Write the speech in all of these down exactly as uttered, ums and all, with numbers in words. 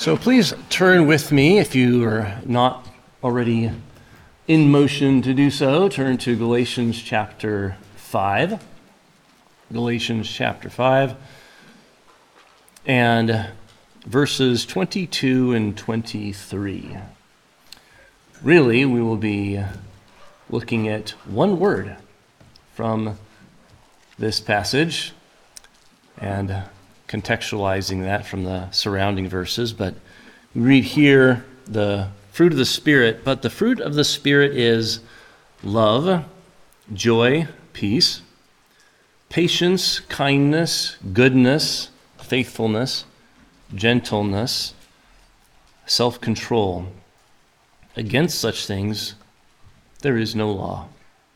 So please turn with me, if you are not already in motion to do so, turn to Galatians chapter five. Galatians chapter five and verses twenty-two and twenty-three. Really, we will be looking at one word from this passage and contextualizing that from the surrounding verses. But we read here the fruit of the Spirit, but the fruit of the Spirit is love, joy, peace, patience, kindness, goodness, faithfulness, gentleness, self-control. Against such things there is no law.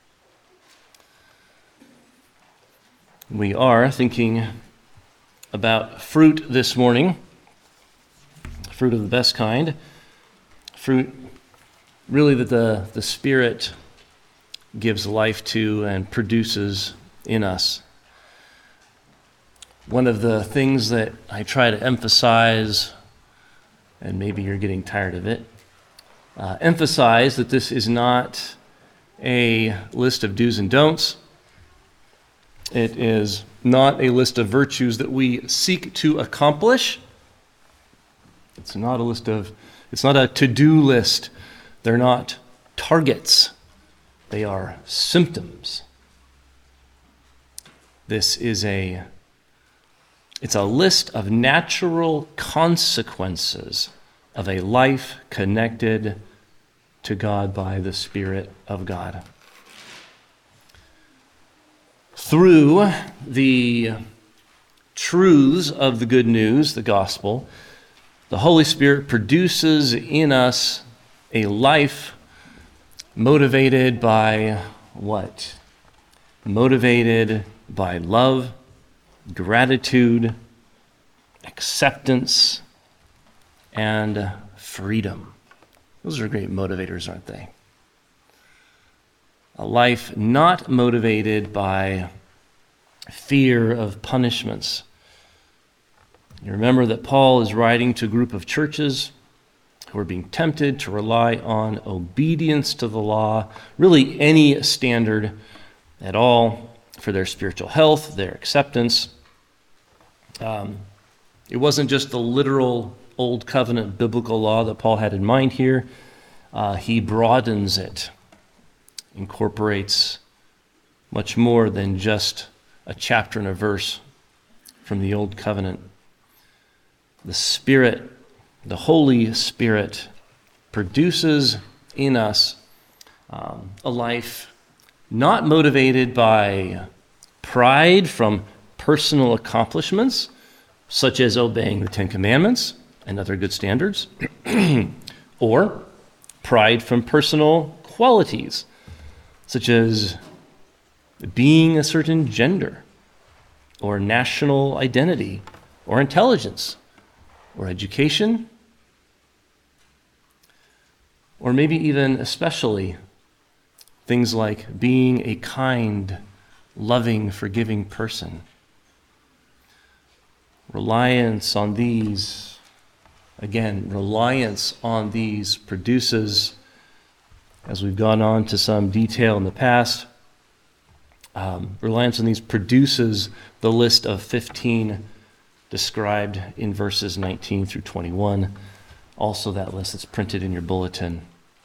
We are thinking about fruit this morning, fruit of the best kind, fruit really that the, the Spirit gives life to and produces in us. One of the things that I try to emphasize, and maybe you're getting tired of it, uh, emphasize that this is not a list of do's and don'ts. It is not a list of virtues that we seek to accomplish. It's not a list of, it's not a to-do list. They're not targets. They are symptoms. This is a, it's a list of natural consequences of a life connected to God by the Spirit of God. Through the truths of the good news, the gospel, the Holy Spirit produces in us a life motivated by what? Motivated by love, gratitude, acceptance, and freedom. Those are great motivators, aren't they? A life not motivated by fear of punishments. You remember that Paul is writing to a group of churches who are being tempted to rely on obedience to the law, really any standard at all for their spiritual health, their acceptance. Um, it wasn't just the literal Old Covenant biblical law that Paul had in mind here. Uh, he broadens it. Incorporates much more than just a chapter and a verse from the Old Covenant. The Spirit, the Holy Spirit, produces in us um, a life not motivated by pride from personal accomplishments, such as obeying the Ten Commandments and other good standards, or pride from personal qualities, such as being a certain gender, or national identity, or intelligence, or education, or maybe even especially things like being a kind, loving, forgiving person. Reliance on these, again, reliance on these produces, as we've gone on to some detail in the past, um, reliance on these produces the list of fifteen described in verses nineteen through twenty-one. Also that list that's printed in your bulletin.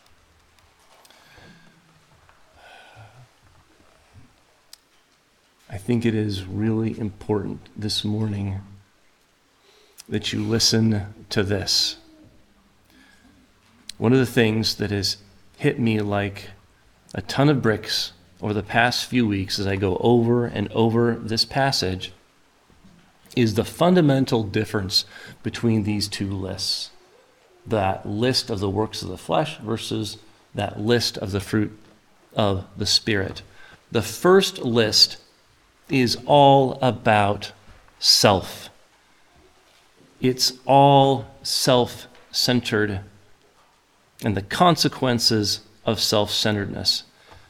I think it is really important this morning that you listen to this. One of the things that has hit me like a ton of bricks over the past few weeks as I go over and over this passage is the fundamental difference between these two lists. That list of the works of the flesh versus that list of the fruit of the Spirit. The first list is all about self. It's all self-centered and the consequences of self-centeredness.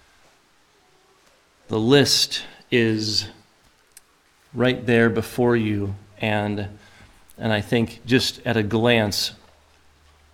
The list is right there before you, and and I think just at a glance,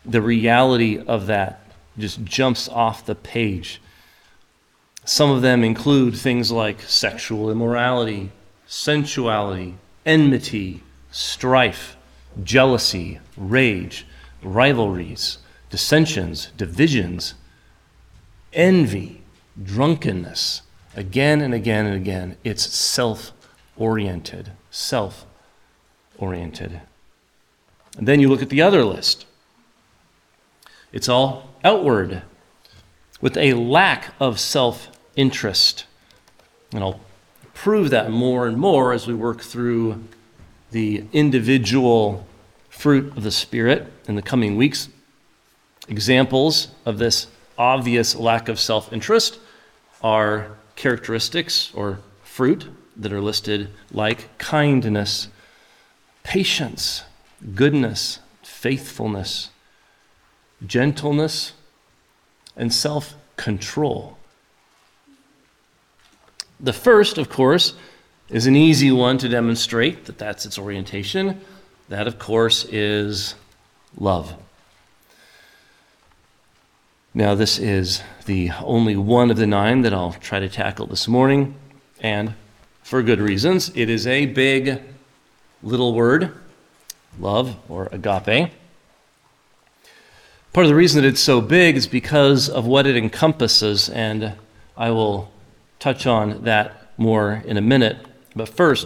the reality of that just jumps off the page. Some of them include things like sexual immorality, sensuality, enmity, strife, jealousy, rage, rivalries, dissensions, divisions, envy, drunkenness. Again and again and again, it's self-oriented, self-oriented. And then you look at the other list. It's all outward, with a lack of self-interest. And I'll prove that more and more as we work through the individual fruit of the Spirit in the coming weeks. Examples of this obvious lack of self-interest are characteristics or fruit that are listed like kindness, patience, goodness, faithfulness, gentleness, and self-control. The first, of course, is an easy one to demonstrate that that's its orientation. That, of course, is love. Now, this is the only one of the nine that I'll try to tackle this morning, and for good reasons. It is a big little word, love, or agape. Part of the reason that it's so big is because of what it encompasses, and I will touch on that more in a minute. But first,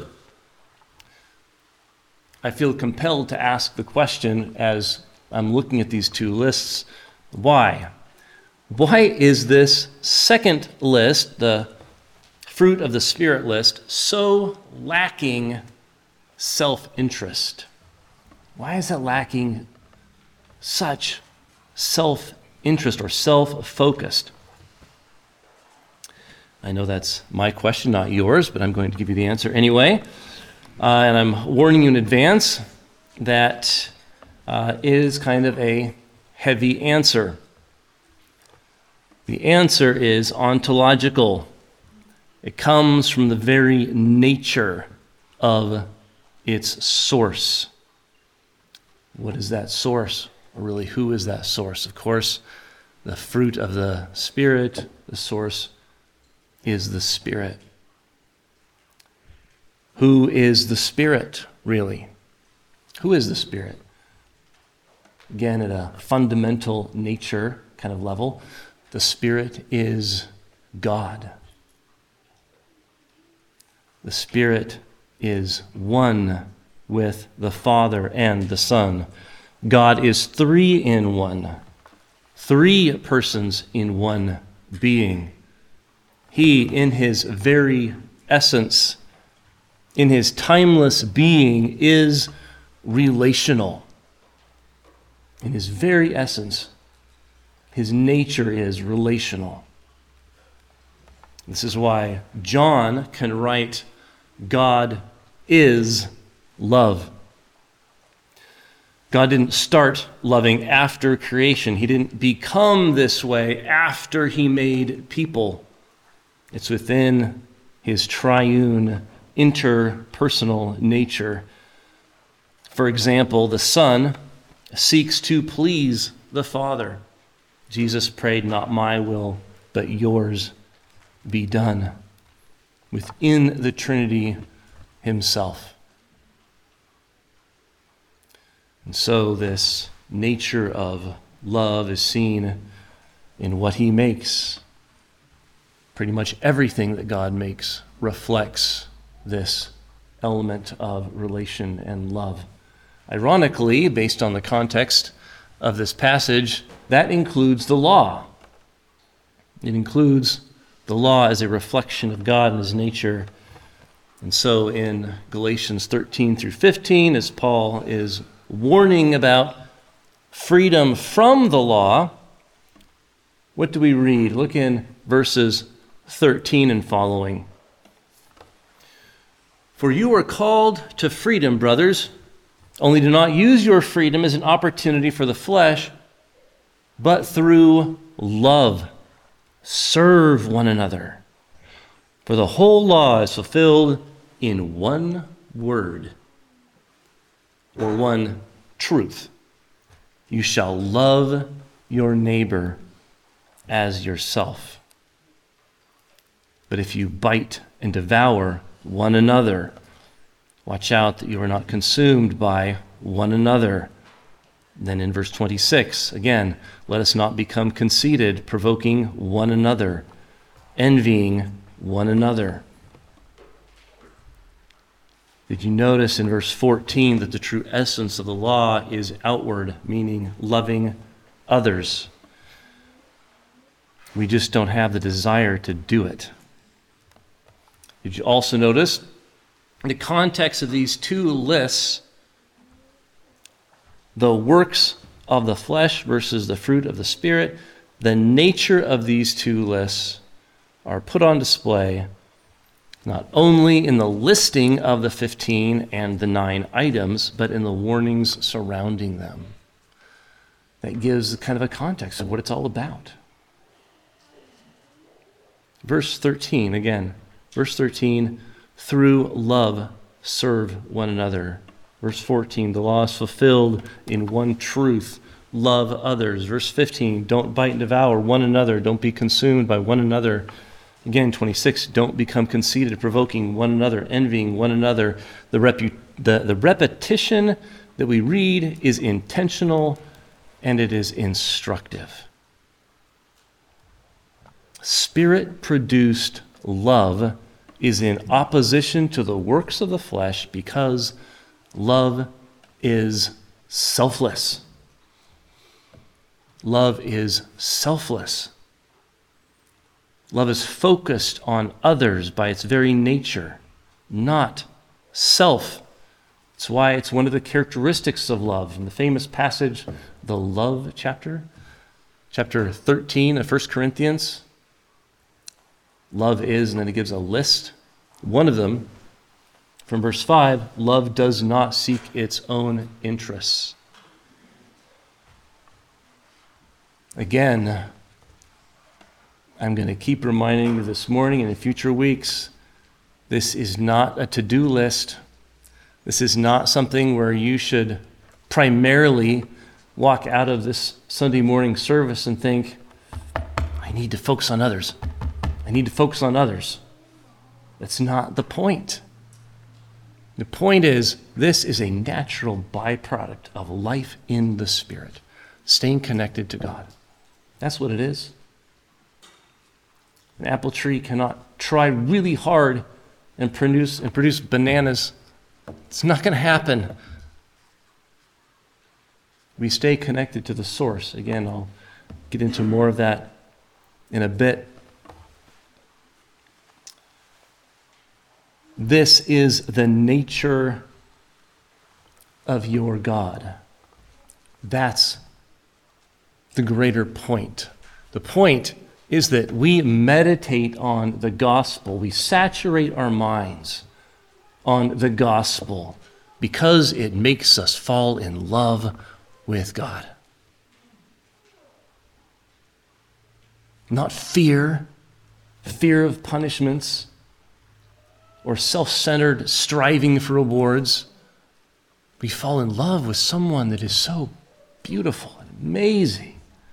I feel compelled to ask the question as I'm looking at these two lists, why? Why is this second list, the fruit of the Spirit list, so lacking self-interest? Why is it lacking such self-interest or self-focused? I know that's my question, not yours, but I'm going to give you the answer anyway. Uh, and I'm warning you in advance that uh, it is kind of a heavy answer. The answer is ontological. It comes from the very nature of its source. What is that source? Or really, who is that source? Of course, the fruit of the Spirit, the source is the Spirit. Who is the Spirit, really? Who is the Spirit? Again, at a fundamental nature kind of level, the Spirit is God. The Spirit is one with the Father and the Son. God is three in one, three persons in one being. He, in his very essence, in his timeless being, is relational. In his very essence, his nature is relational. This is why John can write, God is love. God didn't start loving after creation. He didn't become this way after he made people. It's within his triune, interpersonal nature. For example, the Son seeks to please the Father. Jesus prayed, not my will, but yours be done. Within the Trinity himself. And so this nature of love is seen in what he makes. Pretty much everything that God makes reflects this element of relation and love. Ironically, based on the context of this passage, that includes the law. It includes the law as a reflection of God and his nature. And so in Galatians thirteen through fifteen, as Paul is warning about freedom from the law, what do we read? Look in verses thirteen and following. For you are called to freedom, brothers, only do not use your freedom as an opportunity for the flesh, but through love serve one another. For the whole law is fulfilled in one word, or one truth. You shall love your neighbor as yourself. But if you bite and devour one another, watch out that you are not consumed by one another. Then in verse twenty-six, again, let us not become conceited, provoking one another, envying one another. Did you notice in verse fourteen that the true essence of the law is outward, meaning loving others? We just don't have the desire to do it. Did you also notice the context of these two lists, the works of the flesh versus the fruit of the Spirit? The nature of these two lists are put on display not only in the listing of the fifteen and the nine items, but in the warnings surrounding them. That gives kind of a context of what it's all about. Verse thirteen, again, verse thirteen, through love serve one another. Verse fourteen, the law is fulfilled in one truth, love others. Verse fifteen, don't bite and devour one another, don't be consumed by one another. Again, twenty-six, don't become conceited, provoking one another, envying one another. The, repu- the, the repetition that we read is intentional and it is instructive. Spirit-produced love is in opposition to the works of the flesh because love is selfless. Love is selfless. Love is focused on others by its very nature, not self. That's why it's one of the characteristics of love. In the famous passage, the love chapter, chapter thirteen of First Corinthians, love is, and then it gives a list. One of them, from verse five, love does not seek its own interests. Again, I'm going to keep reminding you this morning and in future weeks, this is not a to-do list. This is not something where you should primarily walk out of this Sunday morning service and think, I need to focus on others. I need to focus on others. That's not the point. The point is, this is a natural byproduct of life in the Spirit, staying connected to God. That's what it is. An apple tree cannot try really hard and produce and produce bananas. It's not going to happen. We stay connected to the source. Again, I'll get into more of that in a bit. This is the nature of your God. That's the greater point. The point is that we meditate on the gospel. We saturate our minds on the gospel because it makes us fall in love with God. Not fear, fear of punishments, or self-centered striving for rewards. We fall in love with someone that is so beautiful and amazing.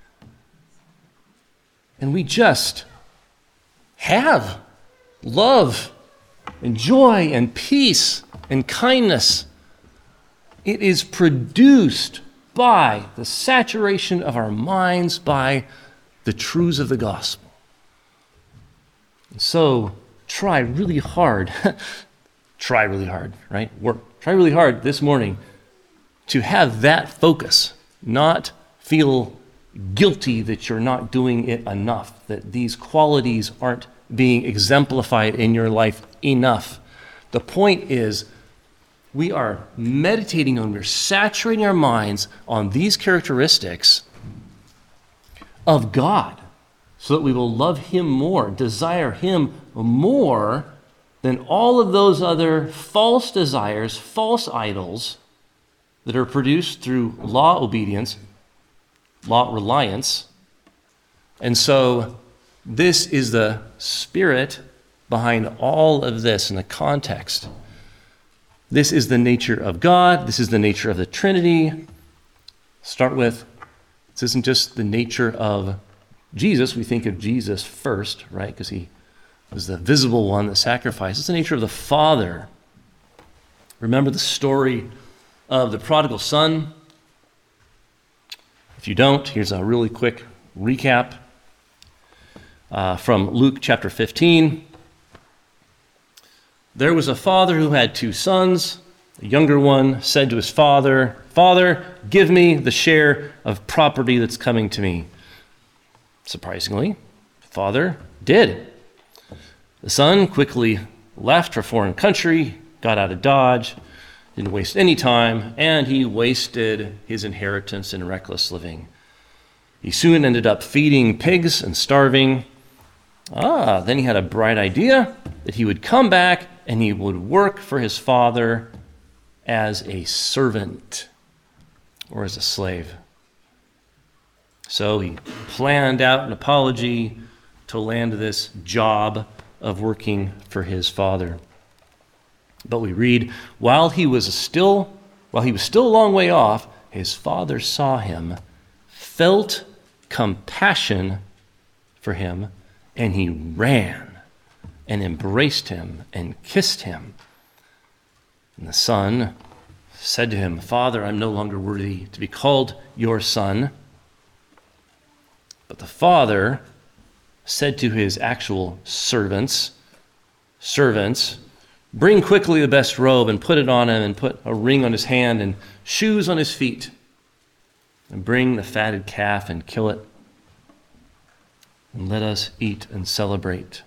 And we just have love and joy and peace and kindness. It is produced by the saturation of our minds by the truths of the gospel. And so try really hard, try really hard, right? Work. Try really hard this morning to have that focus, not feel guilty that you're not doing it enough, that these qualities aren't being exemplified in your life enough. The point is, we are meditating on, we're saturating our minds on these characteristics of God so that we will love Him more, desire Him more than all of those other false desires, false idols that are produced through law obedience, law reliance. And so this is the spirit behind all of this in the context. This is the nature of God. This is the nature of the Trinity. Start with This isn't just the nature of Jesus. We think of Jesus first, right? Because he was the visible one that sacrificed. It's the nature of the Father. Remember the story of the prodigal son? If you don't, here's a really quick recap uh, from Luke chapter fifteen. There was a father who had two sons. The younger one said to his father, "Father, give me the share of property that's coming to me." Surprisingly, the father did. The son quickly left for a foreign country, got out of Dodge, didn't waste any time, and he wasted his inheritance in reckless living. He soon ended up feeding pigs and starving. Ah, then he had a bright idea that he would come back and he would work for his father as a servant or as a slave. So he planned out an apology to land this job of working for his father. But we read, while he was still, while he was still a long way off, his father saw him, felt compassion for him, and he ran and embraced him and kissed him. And the son said to him, "Father, I'm no longer worthy to be called your son." But the father said to his actual servants, servants, "Bring quickly the best robe and put it on him, and put a ring on his hand and shoes on his feet. And bring the fatted calf and kill it. And let us eat and celebrate."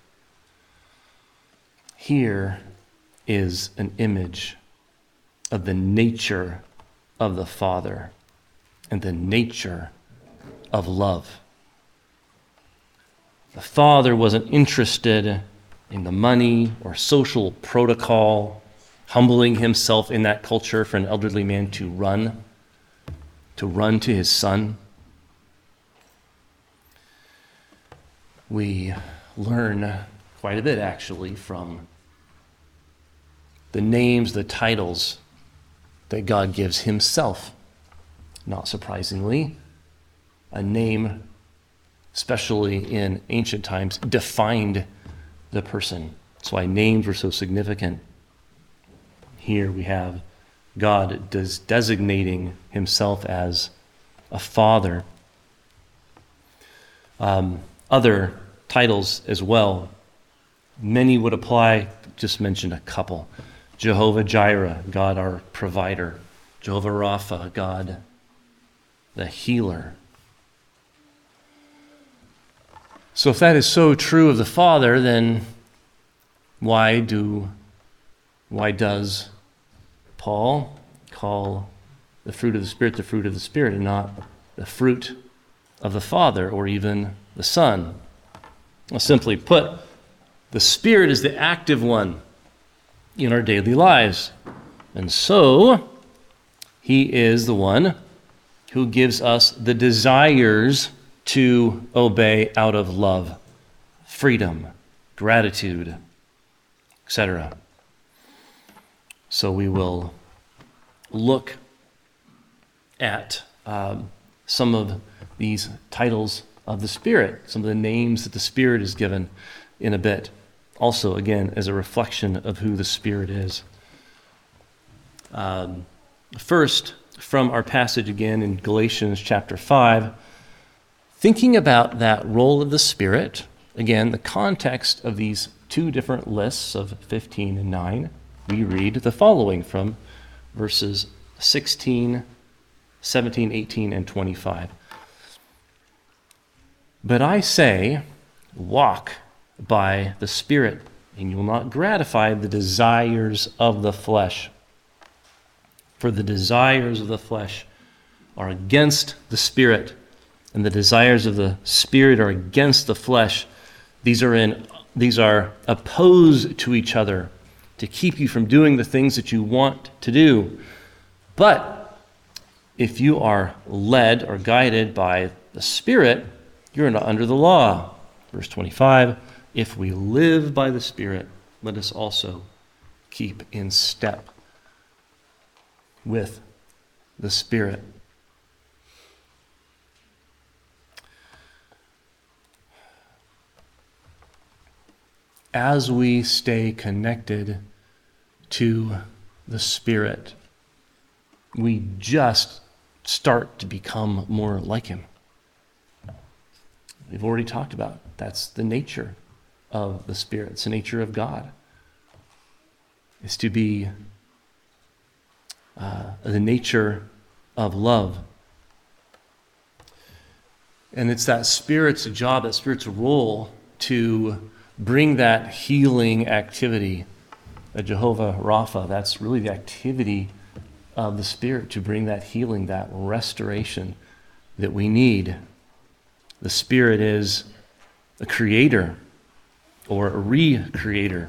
Here is an image of the nature of the Father and the nature of love. The Father wasn't interested in the money or social protocol, humbling himself in that culture for an elderly man to run, to run to his son. We learn quite a bit, actually, from the names, the titles that God gives himself. Not surprisingly, a name, especially in ancient times, defined the person. That's why names were so significant. Here we have God des- designating himself as a father. Um, other titles as well. Many would apply, just mention a couple. Jehovah Jireh, God our provider. Jehovah Rapha, God the healer. So if that is so true of the Father, then why do, why does Paul call the fruit of the Spirit the fruit of the Spirit and not the fruit of the Father or even the Son? Well, simply put, the Spirit is the active one in our daily lives. And so, he is the one who gives us the desires to obey out of love, freedom, gratitude, et cetera. So we will look at um, some of these titles of the Spirit, some of the names that the Spirit is given in a bit. Also, again, as a reflection of who the Spirit is. Um, first, from our passage again in Galatians chapter five, thinking about that role of the Spirit, again, the context of these two different lists of fifteen and nine, we read the following from verses sixteen, seventeen, eighteen, and twenty-five. "But I say, walk by the Spirit, and you will not gratify the desires of the flesh. For the desires of the flesh are against the Spirit, and the desires of the Spirit are against the flesh. These are in these are opposed to each other to keep you from doing the things that you want to do. But if you are led or guided by the Spirit, you're not under the law." Verse twenty-five, "If we live by the Spirit, let us also keep in step with the Spirit." as we stay connected to the Spirit, we just start to become more like him. We've already talked about it. That's the nature of the Spirit. It's the nature of God. It's to be uh, the nature of love. And it's that Spirit's job, that Spirit's role to bring that healing activity, a Jehovah Rapha. That's really the activity of the Spirit, to bring that healing, that restoration that we need. The Spirit is a creator or a recreator.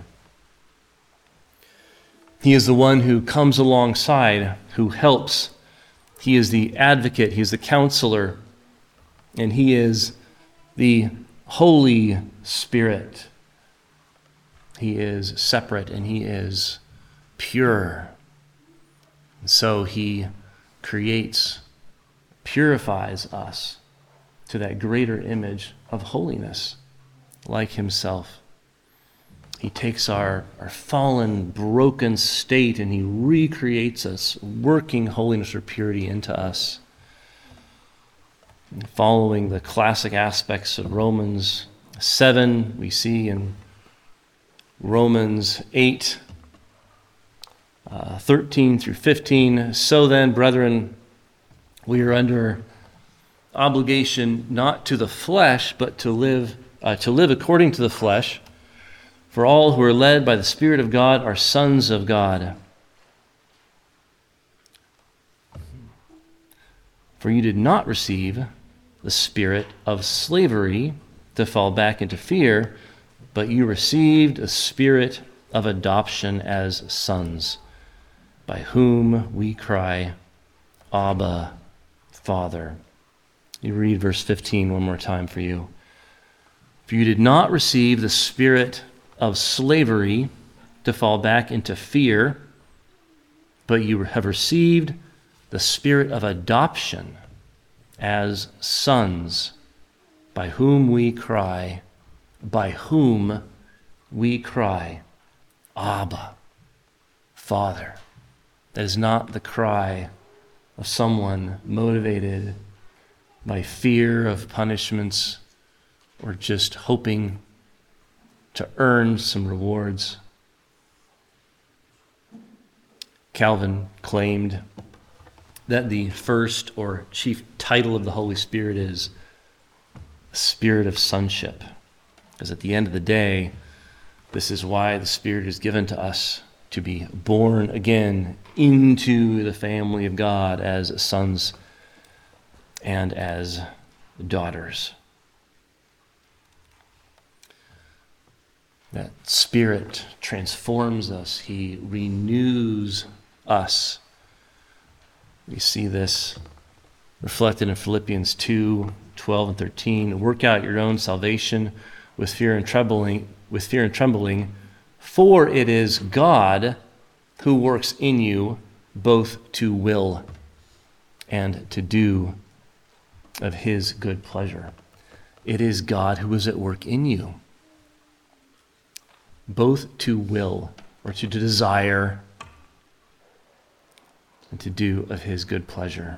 He is the one who comes alongside, who helps. He is the advocate, he is the counselor, and he is the Holy Spirit. He is separate and he is pure. And so he creates, purifies us to that greater image of holiness, like himself. He takes our, our fallen, broken state and he recreates us, working holiness or purity into us. And following the classic aspects of Romans seven, we see in Romans eight, uh, thirteen through fifteen, so then, brethren, we are under obligation not to the flesh, but to live uh, to live according to the flesh. For all who are led by the Spirit of God are sons of God. For you did not receive the spirit of slavery to fall back into fear, but you received a spirit of adoption as sons, by whom we cry, Abba, Father. You read verse fifteen one more time for you. For you did not receive the spirit of slavery to fall back into fear, but you have received the spirit of adoption as sons, by whom we cry, by whom we cry, Abba, Father. That is not the cry of someone motivated by fear of punishments or just hoping to earn some rewards. Calvin claimed that the first or chief title of the Holy Spirit is Spirit of Sonship. Because at the end of the day, this is why the Spirit is given to us, to be born again into the family of God as sons and as daughters. That Spirit transforms us. He renews us. We see this reflected in Philippians two, twelve and thirteen. Work out your own salvation with fear and trembling, with fear and trembling, for it is God who works in you both to will and to do of his good pleasure. It is God who is at work in you, both to will, or to desire, and to do of his good pleasure.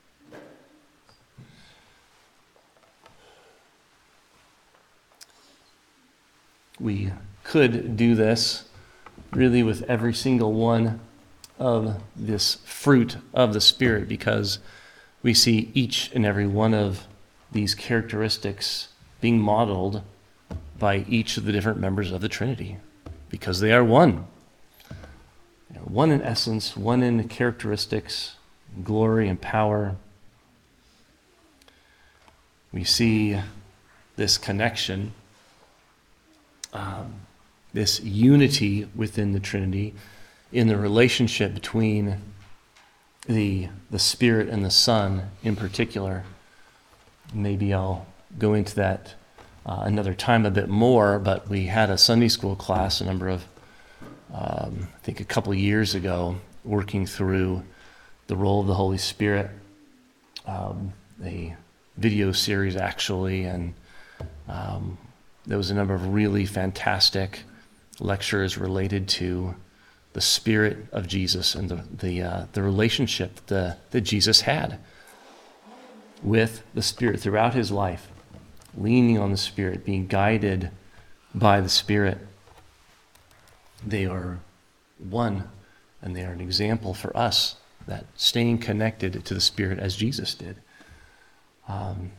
We could do this really with every single one of this fruit of the Spirit, because we see each and every one of these characteristics being modeled by each of the different members of the Trinity, because they are one. You know, one in essence, one in characteristics, glory and power. We see this connection, um, this unity within the Trinity in the relationship between the, the Spirit and the Son in particular. Maybe I'll go into that Uh, another time a bit more, but we had a Sunday school class a number of, um, I think a couple of years ago, working through the role of the Holy Spirit, um, a video series actually, and um, there was a number of really fantastic lecture is related to the Spirit of Jesus and the the, uh, the relationship the, that Jesus had with the Spirit throughout his life, leaning on the Spirit, being guided by the Spirit. They are one, and they are an example for us, that staying connected to the Spirit as Jesus did. Um,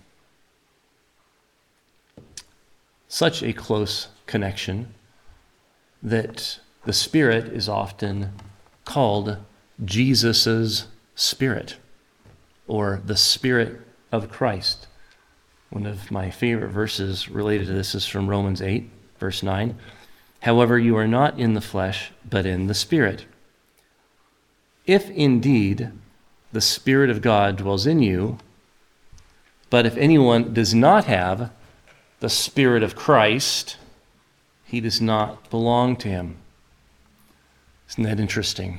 such a close connection that the Spirit is often called Jesus's Spirit, or the Spirit of Christ. One of my favorite verses related to this is from Romans eight, verse nine. However, you are not in the flesh, but in the Spirit. If indeed the Spirit of God dwells in you, but if anyone does not have the Spirit of Christ, he does not belong to him. Isn't that interesting?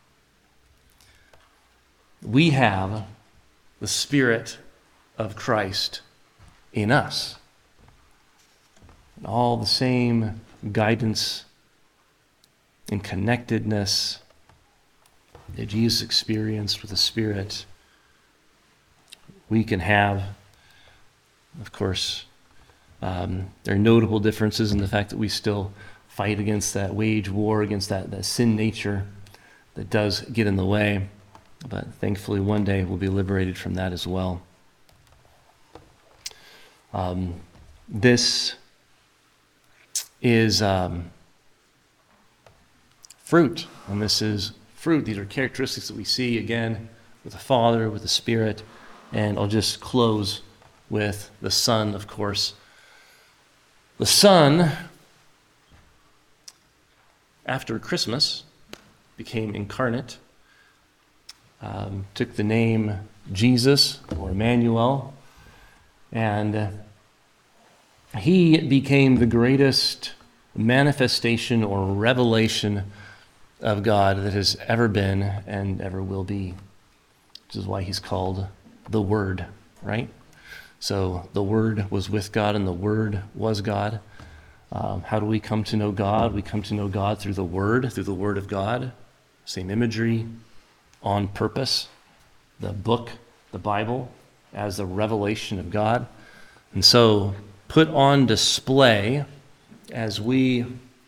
We have the Spirit of Christ in us. And all the same guidance and connectedness that Jesus experienced with the Spirit, we can have. Of course, um, there are notable differences in the fact that we still fight against that, wage war against that, that sin nature that does get in the way. But thankfully, one day we'll be liberated from that as well. Um, this is um, fruit, and this is fruit. These are characteristics that we see again with the Father, with the Spirit, and I'll just close with the Son, of course. The Son, after Christmas, became incarnate, um, took the name Jesus or Emmanuel, and he became the greatest manifestation or revelation of God that has ever been and ever will be, which is why he's called the Word, right? So the Word was with God and the Word was God. Um, how do we come to know God? We come to know God through the Word, through the Word of God. Same imagery, on purpose. The book, the Bible, as the revelation of God. And so put on display as we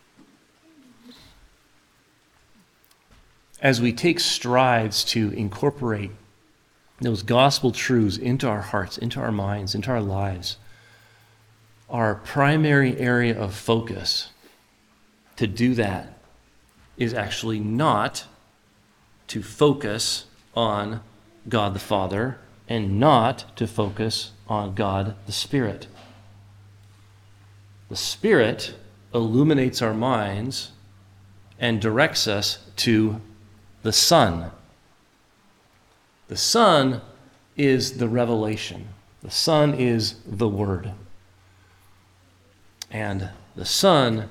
as we take strides to incorporate those gospel truths into our hearts, into our minds, into our lives. Our primary area of focus to do that is actually not to focus on God the Father and not to focus on God the Spirit. The Spirit illuminates our minds and directs us to the Son. The Son is the revelation. The Son is the Word. And the Son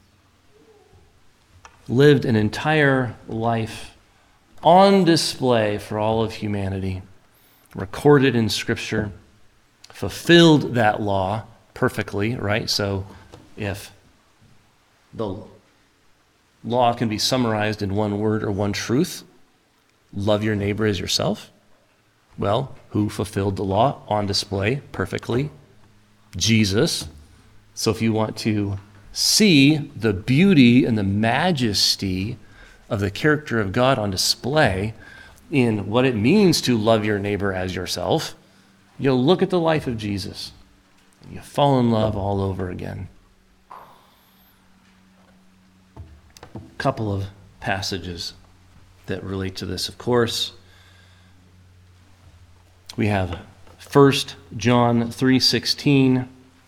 lived an entire life on display for all of humanity, recorded in Scripture, fulfilled that law perfectly, right? So if the law can be summarized in one word or one truth, love your neighbor as yourself, well, who fulfilled the law on display perfectly? Jesus. So if you want to see the beauty and the majesty of the character of God on display in what it means to love your neighbor as yourself, you'll look at the life of Jesus. You fall in love all over again. A couple of passages that relate to this, of course. We have First John three sixteen.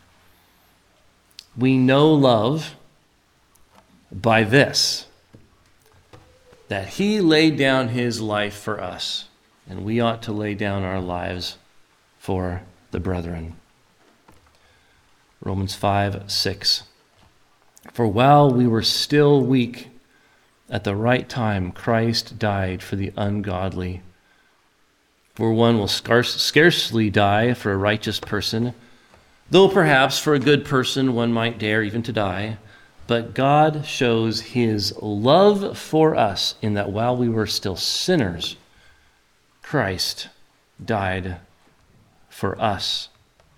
We know love by this, that he laid down his life for us, and we ought to lay down our lives for the brethren. Romans five six. For while we were still weak, at the right time Christ died for the ungodly. For one will scarce, scarcely die for a righteous person, though perhaps for a good person one might dare even to die. But God shows his love for us in that while we were still sinners, Christ died for us.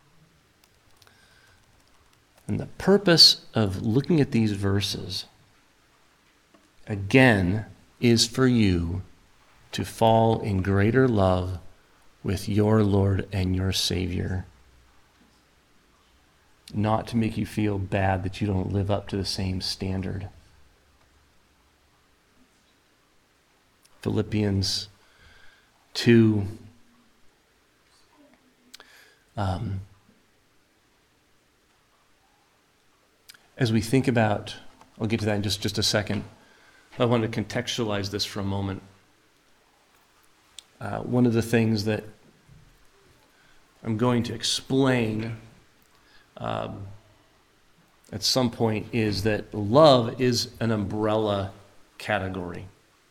And the purpose of looking at these verses, again, is for you to fall in greater love with your Lord and your Savior. Not to make you feel bad that you don't live up to the same standard. Philippians two. Um, as we think about, I'll get to that in just, just a second. I want to contextualize this for a moment. Uh, one of the things that I'm going to explain um, at some point is that love is an umbrella category.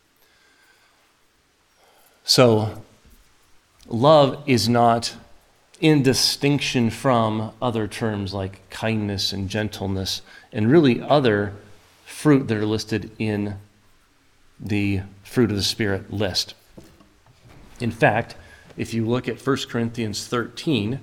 So, love is not in distinction from other terms like kindness and gentleness and really other fruit that are listed in the fruit of the Spirit list. In fact, if you look at First Corinthians thirteen,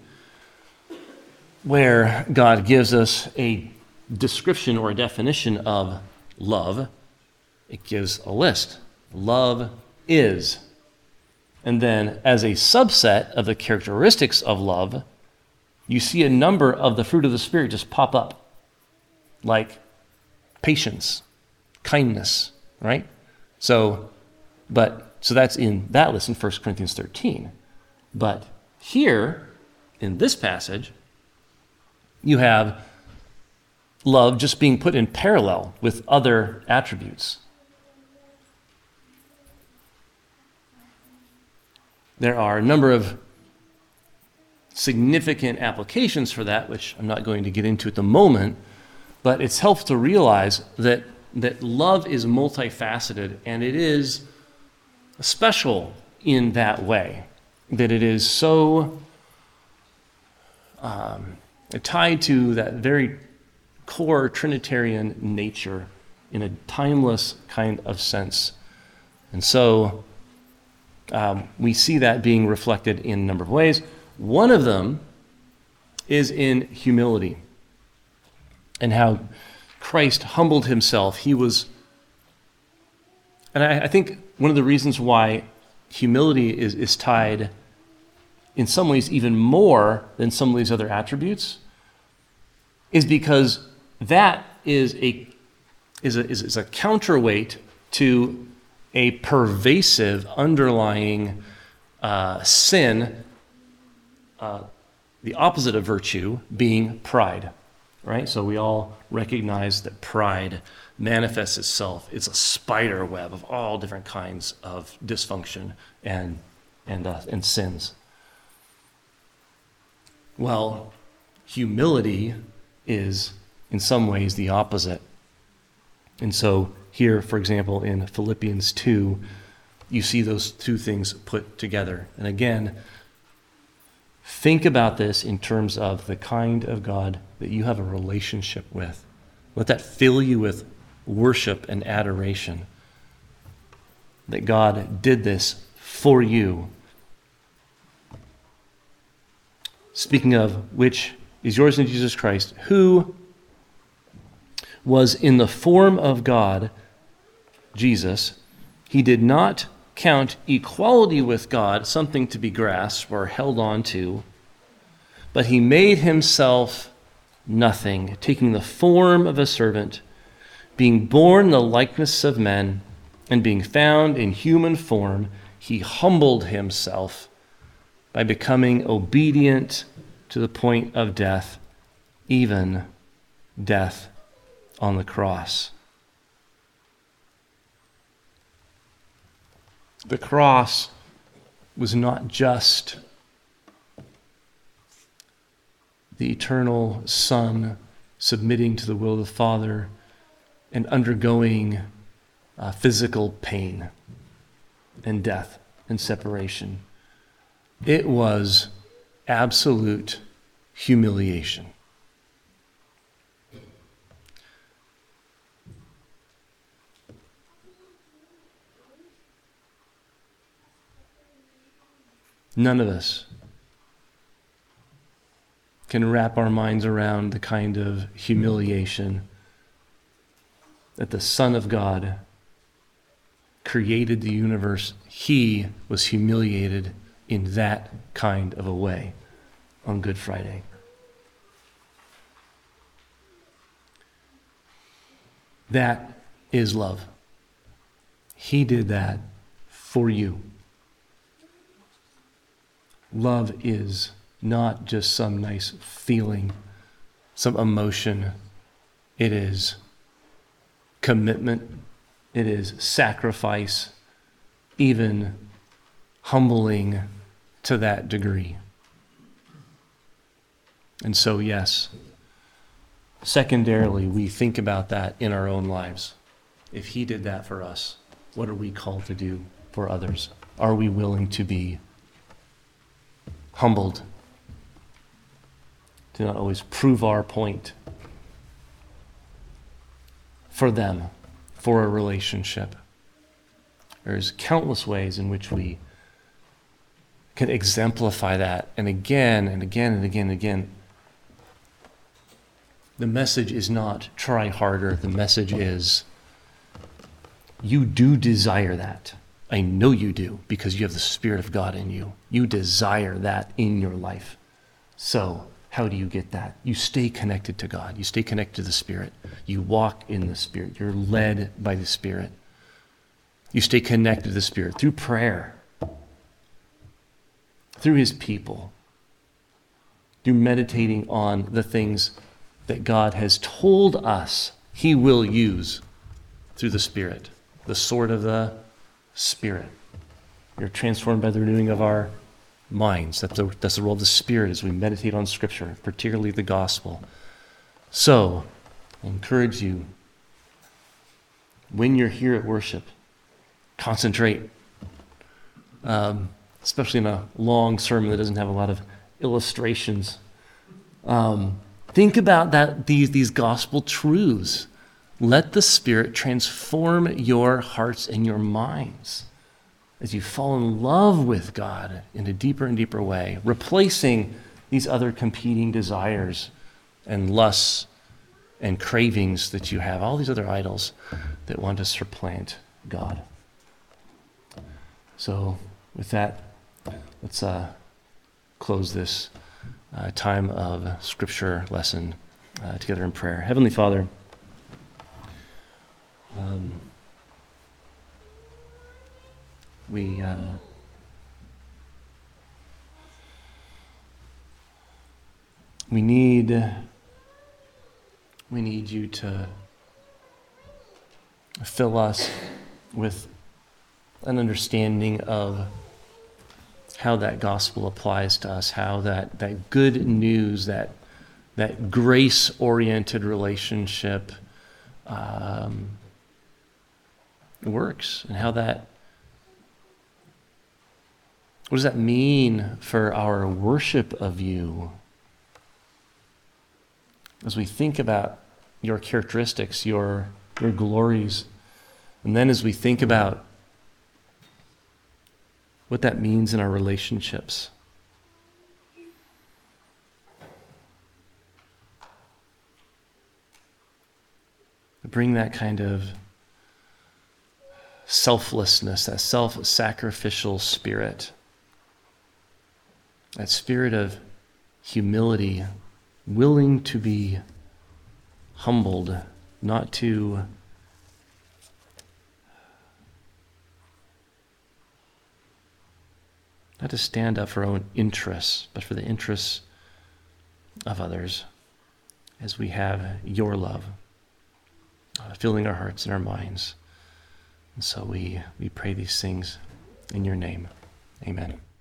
where God gives us a description or a definition of love, it gives a list. Love is. And then as a subset of the characteristics of love, you see a number of the fruit of the Spirit just pop up, like patience, kindness, right? So, but so that's in that list in First Corinthians thirteen. But here, in this passage, you have love just being put in parallel with other attributes. There are a number of significant applications for that, which I'm not going to get into at the moment, but it's helpful to realize that, that love is multifaceted, and it is special in that way, that it is so um, tied to that very core Trinitarian nature in a timeless kind of sense. And so Um, we see that being reflected in a number of ways. One of them is in humility and how Christ humbled himself. He was, and I, I think one of the reasons why humility is, is tied in some ways even more than some of these other attributes is because that is a, is a, is, is a counterweight to a pervasive underlying uh, sin, uh, the opposite of virtue being pride, right? So we all recognize that pride manifests itself. It's a spider web of all different kinds of dysfunction and and uh, and sins. Well, humility is in some ways the opposite. And so here, for example, in Philippians two, you see those two things put together. And again, think about this in terms of the kind of God that you have a relationship with. Let that fill you with worship and adoration. That God did this for you. Speaking of which is yours in Jesus Christ, who was in the form of God, Jesus. He did not count equality with God something to be grasped or held on to, but he made himself nothing, taking the form of a servant, being born in the likeness of men, and being found in human form, he humbled himself by becoming obedient to the point of death, even death on the cross. The cross was not just the eternal Son submitting to the will of the Father and undergoing uh, physical pain and death and separation. It was absolute humiliation. None of us can wrap our minds around the kind of humiliation that the Son of God created the universe. He was humiliated in that kind of a way on Good Friday. That is love. He did that for you. Love is not just some nice feeling, some emotion. It is commitment. It is sacrifice, even humbling to that degree. And so, yes, secondarily, we think about that in our own lives. If he did that for us, what are we called to do for others? Are we willing to be humbled, to not always prove our point for them, for a relationship? There's countless ways in which we can exemplify that. And again and again and again and again, the message is not try harder. The message is you do desire that. I know you do, because you have the Spirit of God in you. You desire that in your life. So how do you get that? You stay connected to God. You stay connected to the Spirit. You walk in the Spirit. You're led by the Spirit. You stay connected to the Spirit through prayer, through his people, through meditating on the things that God has told us he will use through the Spirit, the sword of the Spirit. You're transformed by the renewing of our minds. That's the, that's the role of the Spirit as we meditate on Scripture, particularly the gospel. So, I encourage you, when you're here at worship, concentrate, um, especially in a long sermon that doesn't have a lot of illustrations. Um, think about that these, these gospel truths. Let the Spirit transform your hearts and your minds as you fall in love with God in a deeper and deeper way, replacing these other competing desires and lusts and cravings that you have, all these other idols that want to supplant God. So with that, let's uh, close this uh, time of Scripture lesson uh, together in prayer. Heavenly Father, Um, we uh, we need we need you to fill us with an understanding of how that gospel applies to us, how that, that good news, that that grace-oriented relationship um, works, and how that, what does that mean for our worship of you? As we think about your characteristics, your, your glories, and then as we think about what that means in our relationships. Bring that kind of selflessness, that self-sacrificial spirit, that spirit of humility, willing to be humbled, not to not to stand up for our own interests, but for the interests of others, as we have your love uh, filling our hearts and our minds. And so we, we pray these things in your name. Amen.